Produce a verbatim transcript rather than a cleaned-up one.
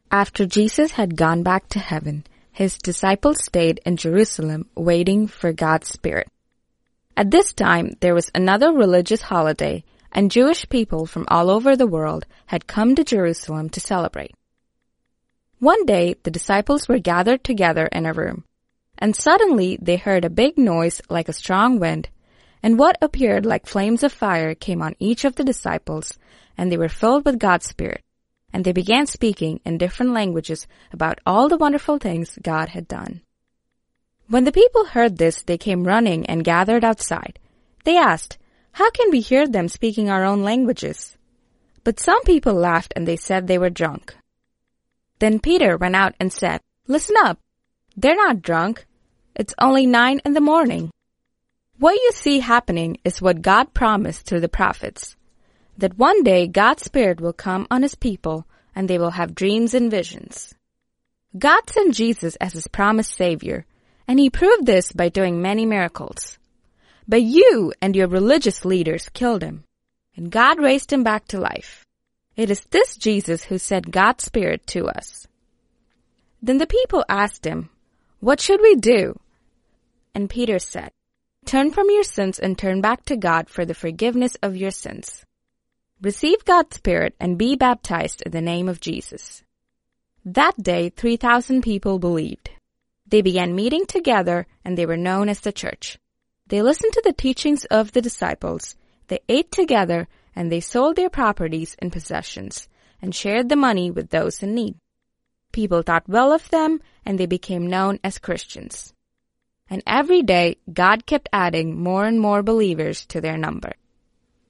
After Jesus had gone back to heaven, his disciples stayed in Jerusalem waiting for God's Spirit. At this time, there was another religious holiday, and Jewish people from all over the world had come to Jerusalem to celebrate. One day, the disciples were gathered together in a room, and suddenly they heard a big noise like a strong wind, and what appeared like flames of fire came on each of the disciples, and they were filled with God's Spirit, and they began speaking in different languages about all the wonderful things God had done. When the people heard this, they came running and gathered outside. They asked, "How can we hear them speaking our own languages?" But some people laughed and they said they were drunk. Then Peter went out and said, "Listen up. They're not drunk. It's only nine in the morning. What you see happening is what God promised through the prophets, that one day God's Spirit will come on His people and they will have dreams and visions." God sent Jesus as His promised Savior, and He proved this by doing many miracles. But you and your religious leaders killed Him, and God raised Him back to life. It is this Jesus who sent God's Spirit to us. Then the people asked Him, "What should we do?" And Peter said, "Turn from your sins and turn back to God for the forgiveness of your sins. Receive God's Spirit and be baptized in the name of Jesus." That day, three thousand people believed. They began meeting together, and they were known as the church. They listened to the teachings of the disciples, they ate together, and they sold their properties and possessions, and shared the money with those in need. People thought well of them, and they became known as Christians. And every day, God kept adding more and more believers to their number.